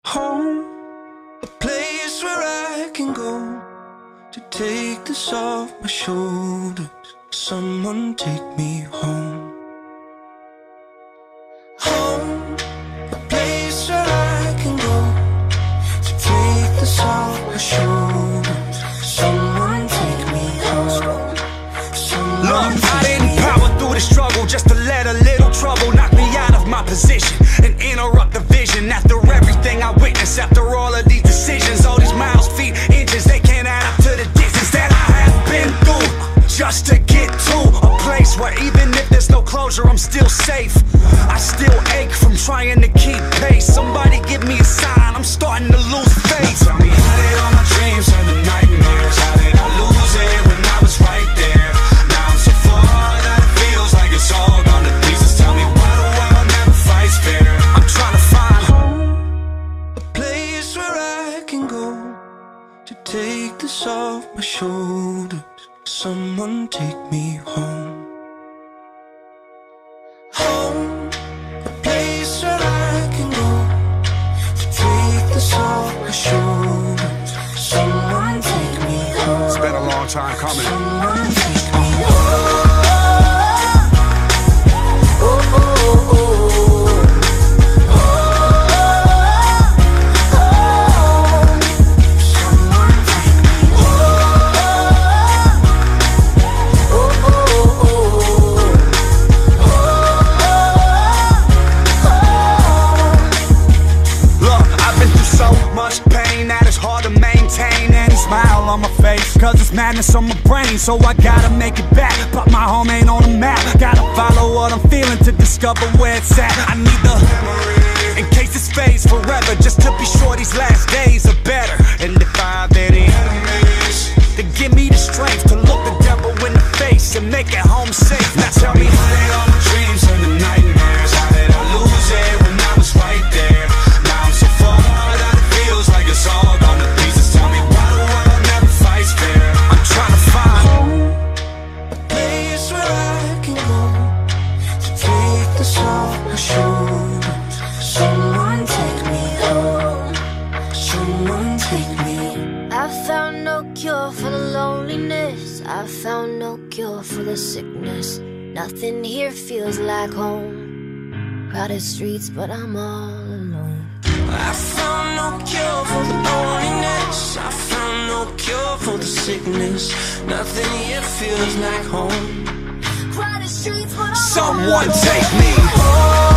Home, a place where I can go to take this off my shoulders. Someone take me home. Home, a place where I can go to take this off my shoulders. Someone take me home. Look, I didn't power through the struggle just to let a little trouble knock me out of my position and interrupt the vision. After everything I witnessed, after all of these decisions, all these miles, feet, inches, they can't add up to the distance that I have been through just to get to a place where even if there's no closure, I'm still safe. I still ache from trying to keep pace. Somebody give me a sign, I'm starting to lose faith. Tell me, how did all my dreams turn to nightmares? How did I lose it when I was right there? Now I'm so far that it feels like it's all gone to pieces. Tell me, why the world never fights fair? I'm trying to find home, a place where I can go to take this off my shoulders. Someone take me home. Home, a place where I can go to take this off my shoulders. Someone take me home. It's been a long time coming. Someone take me home. On my face, cause it's madness on my brain, so I gotta make it back. But my home ain't on the map. Gotta follow what I'm feeling to discover where it's at. I need the memory in case this fades forever, just to be sure these last days are better. And if I have any enemies, then give me the strength to look the devil in the face and make it home safe. Now tell me, how did all my dreams turn to nightmares? How did I lose it when I was right there? Now I'm so far that it feels like it's all gone to pieces. Tell me, why the world never fights fair? I'm trying to find home, a place where I can go to take this off my shoulders. Someone take me home. Someone take me. I found no cure for the loneliness. I found no cure for the sickness. Nothing here feels like home. Crowded streets, but I'm all alone. I found no cure for the loneliness. I found no cure for the sickness. Nothing here feels like home. Crowded streets, but I'm someone all alone. take me home.